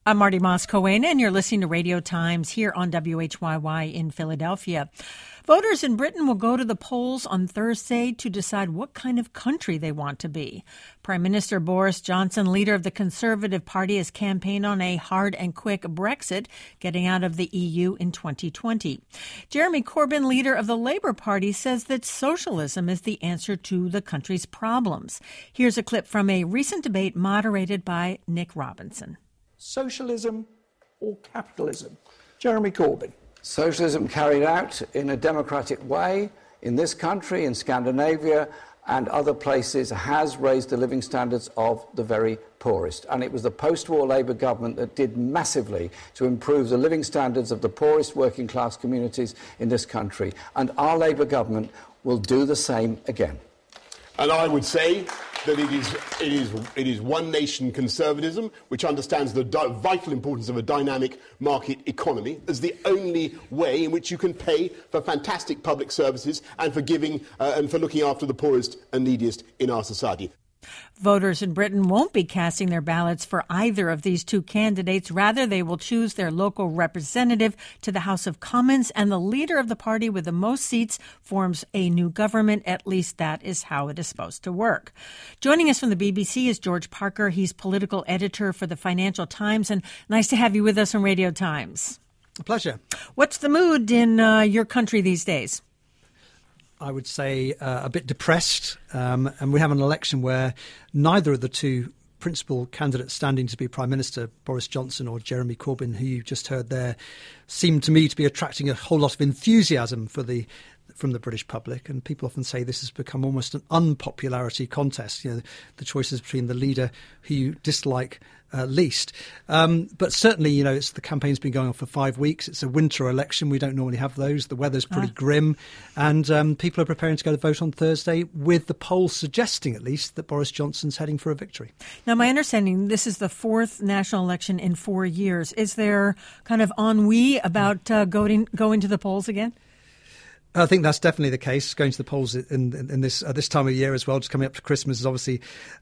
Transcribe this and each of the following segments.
I'm Marty Moscoena, and you're listening to Radio Times here on WHYY in Philadelphia. Voters in Britain will go to the polls on Thursday to decide what kind of country they want to be. Prime Minister Boris Johnson, leader of the Conservative Party, has campaigned on a hard and quick Brexit, getting out of the EU in 2020. Jeremy Corbyn, leader of the Labour Party, says that socialism is the answer to the country's problems. Here's a clip from a recent debate moderated by Nick Robinson. Socialism or capitalism? Jeremy Corbyn. Socialism carried out in a democratic way in this country, in Scandinavia and other places, has raised the living standards of the very poorest. And it was the post-war Labour government that did massively to improve the living standards of the poorest working class communities in this country. And our Labour government will do the same again. And I would say that it is one nation conservatism, which understands the vital importance of a dynamic market economy as the only way in which you can pay for fantastic public services and for giving and for looking after the poorest and neediest in our society. Voters in Britain won't be casting their ballots for either of these two candidates. Rather, they will choose their local representative to the House of Commons, and the leader of the party with the most seats forms a new government. At least that is how it is supposed to work. Joining us from the BBC is George Parker. He's political editor for the Financial Times, and nice to have you with us on Radio Times. A pleasure. What's the mood in your country these days? I would say a bit depressed, and we have an election where neither of the two principal candidates standing to be Prime Minister, Boris Johnson or Jeremy Corbyn, who you just heard there, seem to me to be attracting a whole lot of enthusiasm from the British public. And people often say this has become almost an unpopularity contest, the choices between the leader who you dislike least. But certainly, it's the campaign's been going on for 5 weeks. It's a winter election. We don't normally have those. The weather's pretty grim. And people are preparing to go to vote on Thursday, with the polls suggesting, at least, that Boris Johnson's heading for a victory. Now, my understanding, this is the fourth national election in 4 years. Is there kind of ennui about going to the polls again? I think that's definitely the case. Going to the polls in this time of year as well, just coming up to Christmas, is obviously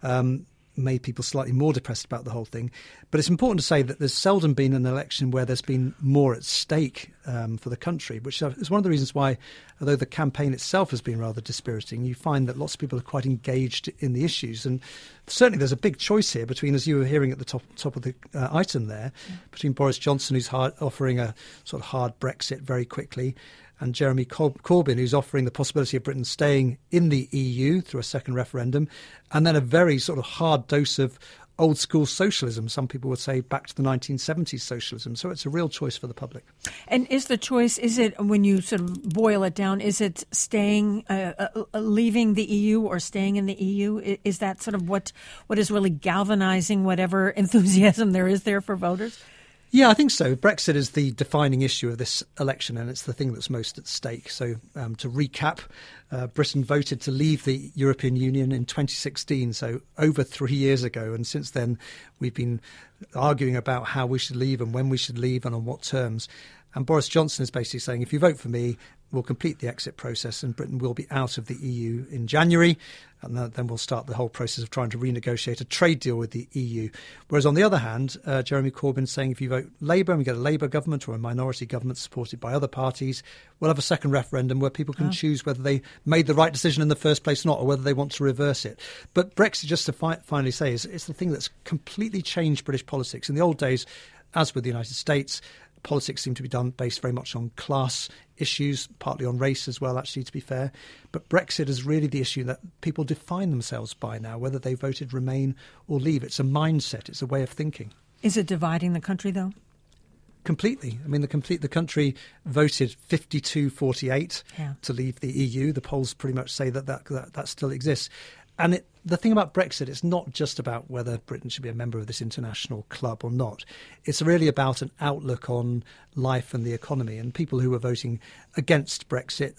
made people slightly more depressed about the whole thing. But it's important to say that there's seldom been an election where there's been more at stake for the country, which is one of the reasons why, although the campaign itself has been rather dispiriting, you find that lots of people are quite engaged in the issues. And certainly there's a big choice here between, as you were hearing at the top of the item there, between Boris Johnson, who's offering a sort of hard Brexit very quickly, and Jeremy Corbyn, who's offering the possibility of Britain staying in the EU through a second referendum, and then a very sort of hard dose of old-school socialism. Some people would say back to the 1970s socialism. So it's a real choice for the public. And is the choice, is it, when you sort of boil it down, is it staying, leaving the EU or staying in the EU? Is that sort of what is really galvanizing whatever enthusiasm there is there for voters? Yeah, I think so. Brexit is the defining issue of this election, and it's the thing that's most at stake. So to recap, Britain voted to leave the European Union in 2016, so over 3 years ago. And since then, we've been arguing about how we should leave and when we should leave and on what terms. And Boris Johnson is basically saying, if you vote for me, we'll complete the exit process and Britain will be out of the EU in January. And then we'll start the whole process of trying to renegotiate a trade deal with the EU. Whereas on the other hand, Jeremy Corbyn saying if you vote Labour and we get a Labour government or a minority government supported by other parties, we'll have a second referendum where people can choose whether they made the right decision in the first place or not, or whether they want to reverse it. But Brexit, just to finally say, it's the thing that's completely changed British politics. In the old days, as with the United States, politics seemed to be done based very much on class issues, partly on race as well, actually, to be fair. But Brexit is really the issue that people define themselves by now, whether they voted Remain or Leave. It's a mindset. It's a way of thinking. Is it dividing the country, though? Completely. I mean, the country voted 52-48 to leave the EU. The polls pretty much say that still exists. And the thing about Brexit, it's not just about whether Britain should be a member of this international club or not. It's really about an outlook on life and the economy. And people who were voting against Brexit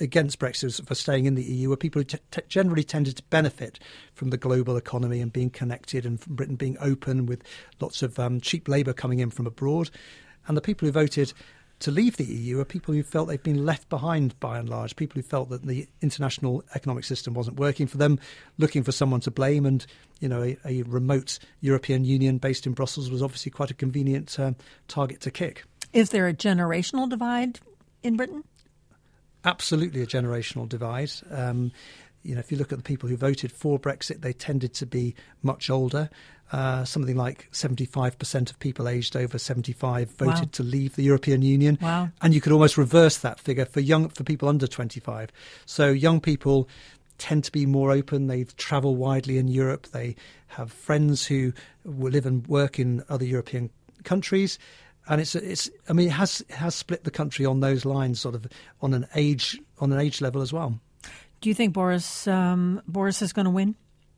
for staying in the EU are people who generally tended to benefit from the global economy and being connected, and from Britain being open with lots of cheap labour coming in from abroad. And the people who voted to leave the EU are people who felt they've been left behind by and large, people who felt that the international economic system wasn't working for them, looking for someone to blame. And, a remote European Union based in Brussels was obviously quite a convenient target to kick. Is there a generational divide in Britain? Absolutely a generational divide. If you look at the people who voted for Brexit, they tended to be much older. Something like 75% of people aged over 75 voted to leave the European Union. Wow. And you could almost reverse that figure for people under 25. So young people tend to be more open. They travel widely in Europe. They have friends who live and work in other European countries. And it has split the country on those lines, sort of on an age level as well. Do you think Boris is going to win?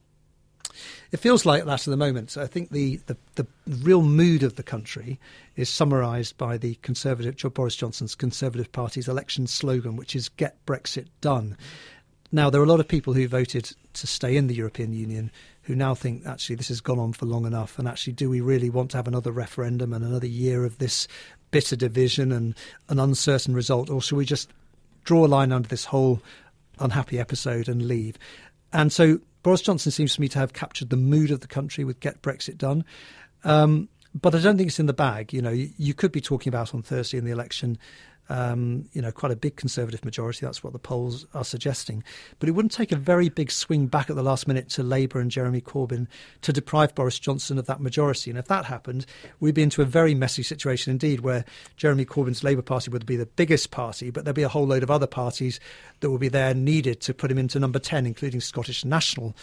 It feels like that at the moment. I think the real mood of the country is summarised by the Boris Johnson's Conservative Party's election slogan, which is "Get Brexit Done." Now, there are a lot of people who voted to stay in the European Union who now think, actually, this has gone on for long enough. And actually, do we really want to have another referendum and another year of this bitter division and an uncertain result? Or should we just draw a line under this whole unhappy episode and leave? And so Boris Johnson seems to me to have captured the mood of the country with Get Brexit Done. But I don't think it's in the bag. You could be talking about on Thursday in the election, quite a big Conservative majority. That's what the polls are suggesting. But it wouldn't take a very big swing back at the last minute to Labour and Jeremy Corbyn to deprive Boris Johnson of that majority. And if that happened, we'd be into a very messy situation indeed, where Jeremy Corbyn's Labour Party would be the biggest party, but there'd be a whole load of other parties that would be there needed to put him into number 10, including Scottish National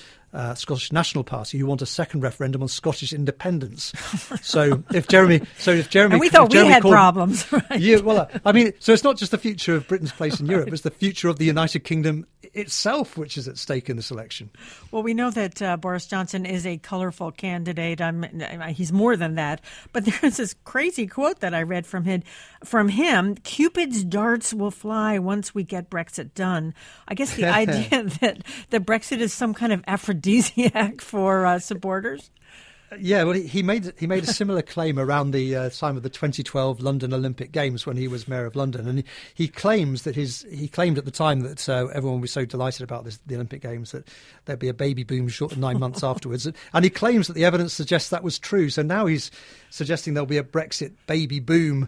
Party, who want a second referendum on Scottish independence. So if Jeremy, and we thought we had problems, right? Yeah, well, so it's not just the future of Britain's place in Europe; it's the future of the United Kingdom itself, which is at stake in this election. Well, we know that Boris Johnson is a colourful candidate. He's more than that. But there's this crazy quote that I read from him: "Cupid's darts will fly once we get Brexit done." I guess the idea that Brexit is some kind of aphrodisiac for supporters. Yeah, well, he made a similar claim around the time of the 2012 London Olympic Games when he was mayor of London, and he claimed at the time that everyone was so delighted about the Olympic Games that there'd be a baby boom short of 9 months afterwards, and he claims that the evidence suggests that was true. So now he's suggesting there'll be a Brexit baby boom.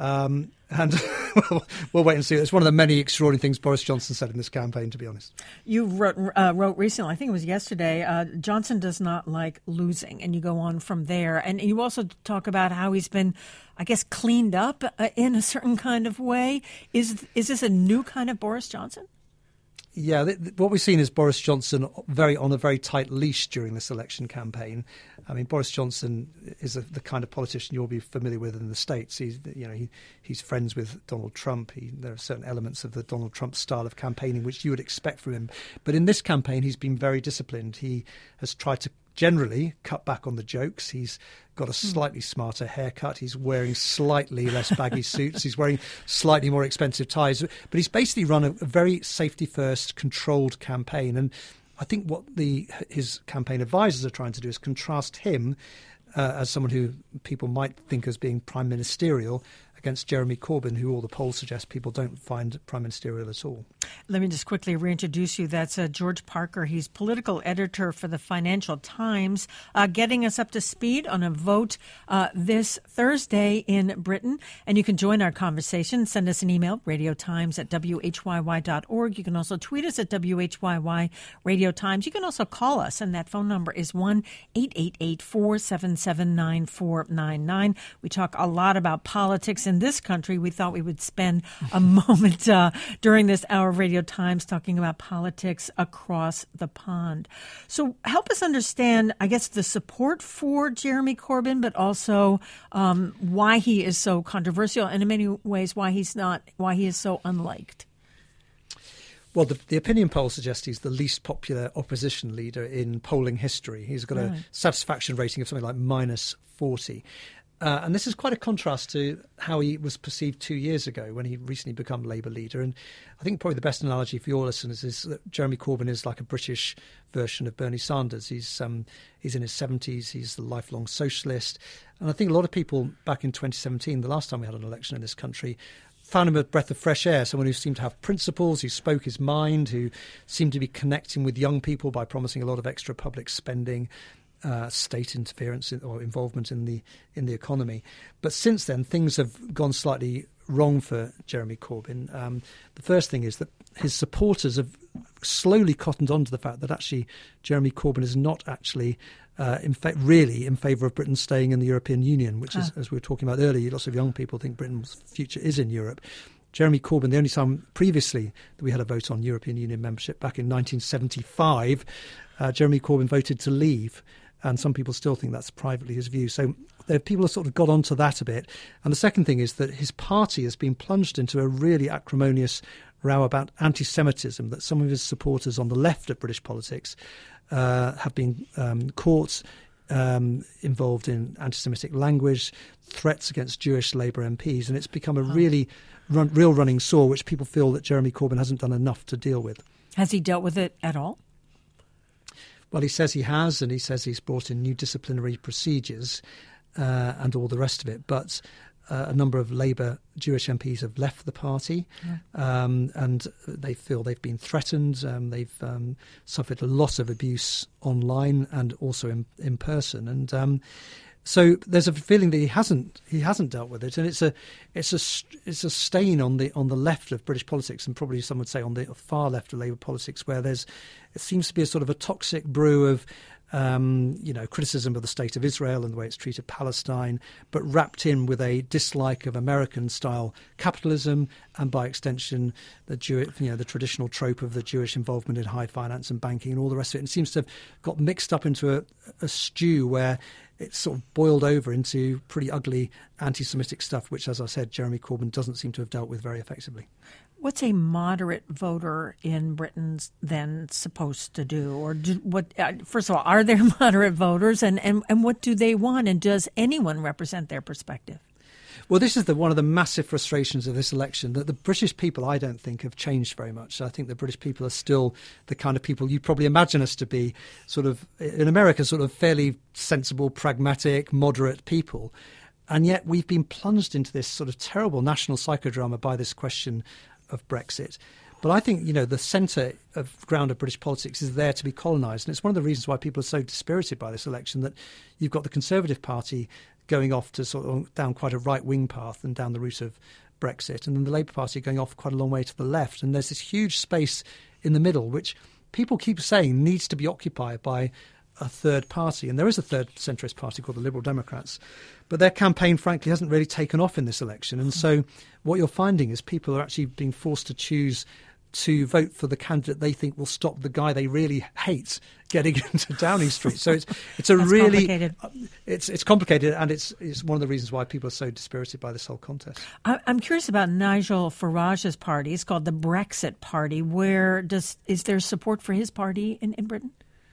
And we'll wait and see. It's one of the many extraordinary things Boris Johnson said in this campaign, to be honest. You wrote recently, I think it was yesterday, Johnson does not like losing, and you go on from there. And you also talk about how he's been, I guess, cleaned up in a certain kind of way. Is this a new kind of Boris Johnson? Yeah, what we've seen is Boris Johnson on a very tight leash during this election campaign. I mean, Boris Johnson is the kind of politician you'll be familiar with in the States. He's friends with Donald Trump. There are certain elements of the Donald Trump style of campaigning which you would expect from him. But in this campaign, he's been very disciplined. He has tried to generally cut back on the jokes. He's got a slightly smarter haircut. He's wearing slightly less baggy suits. He's wearing slightly more expensive ties. But he's basically run a very safety-first, controlled campaign. And I think what his campaign advisors are trying to do is contrast him as someone who people might think as being prime ministerial against Jeremy Corbyn, who all the polls suggest people don't find prime ministerial at all. Let me just quickly reintroduce you. That's George Parker. He's political editor for the Financial Times, getting us up to speed on a vote this Thursday in Britain. And you can join our conversation. Send us an email, radiotimes@whyy.org. You can also tweet us at WHYY Radio Times. You can also call us, and that phone number is 1-888-477-9499. We talk a lot about politics in this country. We thought we would spend a moment during this hour of Radio Times talking about politics across the pond. So help us understand, I guess, the support for Jeremy Corbyn, but also why he is so controversial, and in many ways why he is so unliked. Well, the opinion poll suggests he's the least popular opposition leader in polling history. He's got a satisfaction rating of something like -40. And this is quite a contrast to how he was perceived 2 years ago when he recently became Labour leader. And I think probably the best analogy for your listeners is that Jeremy Corbyn is like a British version of Bernie Sanders. He's in his 70s. He's the lifelong socialist. And I think a lot of people back in 2017, the last time we had an election in this country, found him a breath of fresh air, someone who seemed to have principles, who spoke his mind, who seemed to be connecting with young people by promising a lot of extra public spending, state interference or involvement in the economy. But since then, things have gone slightly wrong for Jeremy Corbyn. The first thing is that his supporters have slowly cottoned on to the fact that actually Jeremy Corbyn is not actually really in favour of Britain staying in the European Union, which is, as we were talking about earlier, lots of young people think Britain's future is in Europe. Jeremy Corbyn, the only time previously that we had a vote on European Union membership, back in 1975, Jeremy Corbyn voted to leave. And some people still think that's privately his view. So people have sort of got onto that a bit. And the second thing is that his party has been plunged into a really acrimonious row about anti-Semitism, that some of his supporters on the left of British politics have been caught involved in anti-Semitic language, threats against Jewish Labour MPs. And it's become a real running sore, which people feel that Jeremy Corbyn hasn't done enough to deal with. Has he dealt with it at all? Well, he says he has, and he says he's brought in new disciplinary procedures and all the rest of it. But a number of Labour Jewish MPs have left the party, and they feel they've been threatened. They've suffered a lot of abuse online and also in person. And so there's a feeling that he hasn't dealt with it, and it's a stain on the left of British politics, and probably some would say on the far left of Labour politics, where it seems to be a sort of a toxic brew of criticism of the state of Israel and the way it's treated Palestine, but wrapped in with a dislike of American-style capitalism and, by extension, the traditional trope of the Jewish involvement in high finance and banking and all the rest of it. And it seems to have got mixed up into a stew where it's sort of boiled over into pretty ugly anti-Semitic stuff, which, as I said, Jeremy Corbyn doesn't seem to have dealt with very effectively. What's a moderate voter in Britain then supposed to do? Or first of all, are there moderate voters, and what do they want? And does anyone represent their perspective? Well, this is one of the massive frustrations of this election, that the British people, I don't think, have changed very much. I think the British people are still the kind of people you probably imagine us to be, sort of, in America, sort of fairly sensible, pragmatic, moderate people. And yet we've been plunged into this sort of terrible national psychodrama by this question of Brexit. But I think, the centre of ground of British politics is there to be colonised. And it's one of the reasons why people are so dispirited by this election, that you've got the Conservative Party going off to sort of down quite a right-wing path and down the route of Brexit, and then the Labour Party going off quite a long way to the left. And there's this huge space in the middle, which people keep saying needs to be occupied by a third party. And there is a third centrist party called the Liberal Democrats. But their campaign, frankly, hasn't really taken off in this election. And so what you're finding is people are actually being forced to choose to vote for the candidate they think will stop the guy they really hate getting into Downing Street. So it's a really complicated. It's complicated, and it's one of the reasons why people are so dispirited by this whole contest. I'm curious about Nigel Farage's party. It's called the Brexit Party. Is there support for his party in Britain?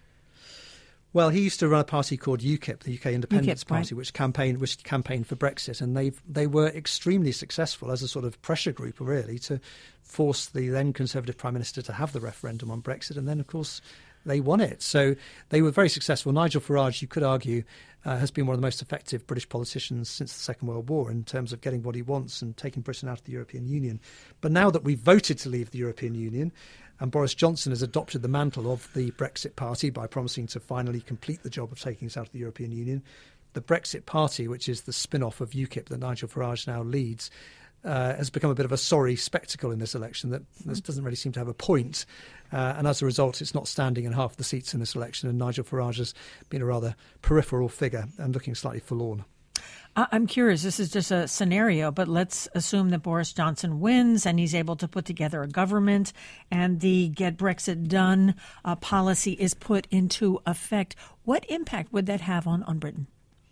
Well, he used to run a party called UKIP, the UK Independence Party, right, which campaigned for Brexit, and they were extremely successful as a sort of pressure group, really, to force the then Conservative Prime Minister to have the referendum on Brexit, and then, of course, they won it. So they were very successful. Nigel Farage, you could argue, has been one of the most effective British politicians since the Second World War in terms of getting what he wants and taking Britain out of the European Union. But now that we've voted to leave the European Union, and Boris Johnson has adopted the mantle of the Brexit Party by promising to finally complete the job of taking us out of the European Union, the Brexit Party, which is the spin-off of UKIP that Nigel Farage now leads, has become a bit of a sorry spectacle in this election that doesn't really seem to have a point. And as a result, it's not standing in half the seats in this election, and Nigel Farage has been a rather peripheral figure and looking slightly forlorn. I'm curious, this is just a scenario, but let's assume that Boris Johnson wins and he's able to put together a government and the Get Brexit Done policy is put into effect. What impact would that have on Britain?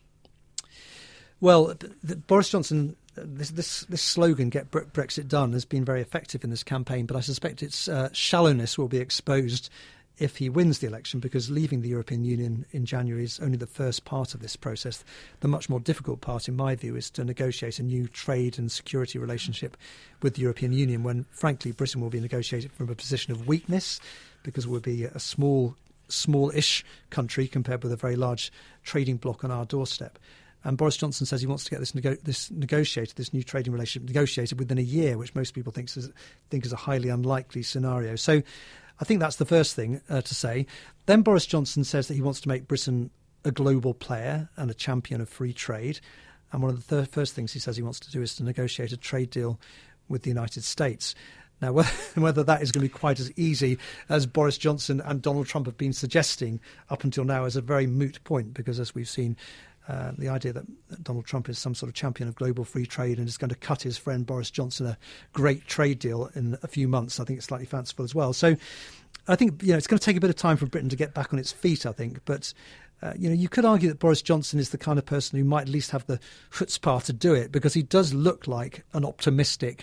Well, Boris Johnson, this slogan, Get Brexit Done, has been very effective in this campaign, but I suspect its shallowness will be exposed if he wins the election, because leaving the European Union in January is only the first part of this process. The much more difficult part, in my view, is to negotiate a new trade and security relationship with the European Union when, frankly, Britain will be negotiating from a position of weakness, because we'll be a smallish country compared with a very large trading bloc on our doorstep. And Boris Johnson says he wants to get this new trading relationship negotiated within a year, which most people think is a highly unlikely scenario. So I think that's the first thing to say. Then Boris Johnson says that he wants to make Britain a global player and a champion of free trade. And one of the first things he says he wants to do is to negotiate a trade deal with the United States. Now, whether that is going to be quite as easy as Boris Johnson and Donald Trump have been suggesting up until now is a very moot point, because as we've seen, the idea that Donald Trump is some sort of champion of global free trade and is going to cut his friend Boris Johnson a great trade deal in a few months, I think it's slightly fanciful as well. So I think it's going to take a bit of time for Britain to get back on its feet, I think. But you could argue that Boris Johnson is the kind of person who might at least have the chutzpah to do it, because he does look like an optimistic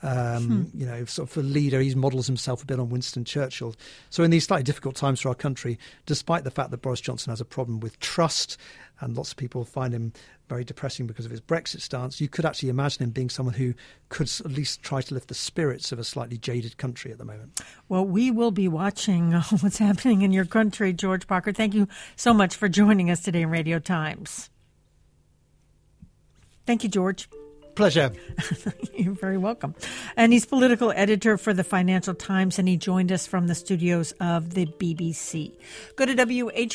sort of a leader. He models himself a bit on Winston Churchill. So in these slightly difficult times for our country, despite the fact that Boris Johnson has a problem with trust and lots of people find him very depressing because of his Brexit stance, you could actually imagine him being someone who could at least try to lift the spirits of a slightly jaded country at the moment. Well, we will be watching what's happening in your country, George Parker. Thank you so much for joining us today in Radio Times. Thank you, George. Pleasure. You're very welcome. And he's political editor for the Financial Times, and he joined us from the studios of the BBC. Go to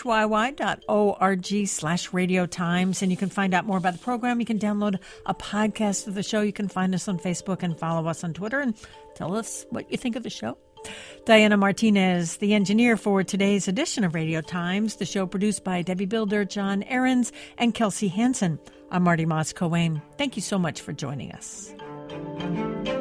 whyy.org/Radio Times, and you can find out more about the program. You can download a podcast of the show. You can find us on Facebook and follow us on Twitter and tell us what you think of the show. Diana Martinez, the engineer for today's edition of Radio Times. The show produced by Debbie Builder, John Ahrens, and Kelsey Hansen. I'm Marty Moss-Coane. Thank you so much for joining us.